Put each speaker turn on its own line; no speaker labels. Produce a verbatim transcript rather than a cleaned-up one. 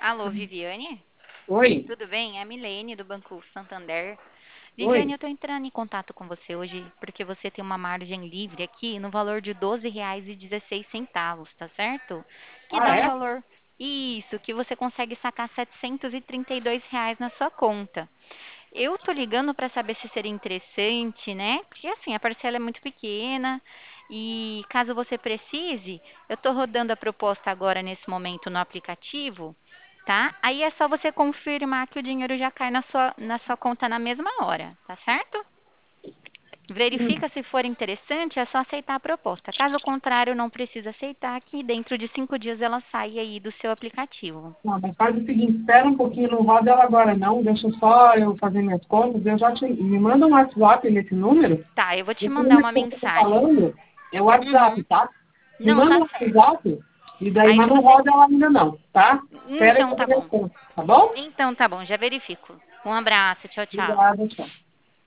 Alô, Viviane?
Oi,
Tudo bem? É a Milene do Banco Santander. Viviane,
oi.
eu estou entrando em contato com você hoje porque você tem uma margem livre aqui no valor de doze reais e dezesseis centavos, tá certo? Que
Ah,
dá um
é?
valor. Isso, que você consegue sacar setecentos e trinta e dois reais na sua conta. Eu tô ligando para saber se seria interessante, né? Porque assim, a parcela é muito pequena e caso você precise, eu tô rodando a proposta agora nesse momento no aplicativo, tá? Aí é só você confirmar que o dinheiro já cai na sua, na sua conta na mesma hora, tá certo?
Hum,
Verifica se for interessante, é só aceitar a proposta. Caso contrário, não precisa aceitar, que dentro de cinco dias ela sai aí do seu aplicativo.
não, mas faz o seguinte, espera um pouquinho, não roda ela agora não, deixa só eu fazer minhas contas, eu já te... Me manda um WhatsApp nesse número,
Tá, eu vou te
esse
mandar
número
uma
que você está
mensagem.
falando é o
Uhum.
WhatsApp, tá? Me
Não,
manda
tá
um
certo.
WhatsApp, e daí,
Aí
mas não
você.
roda ela ainda não, tá? Espera eu
Então tá
fazer minhas
bom.
contas, tá bom?
Então tá bom, já verifico. Um abraço, tchau, tchau.
Obrigada, tchau.